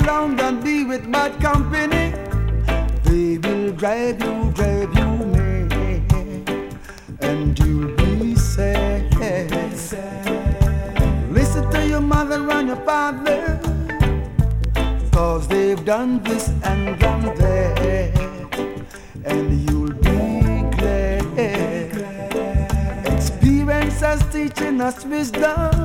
around and be with bad company. They will drive you mad, and you'll be sad. Listen to your mother and your father, 'cause they've done this and done that, and you'll be glad. Experience has teaching us wisdom.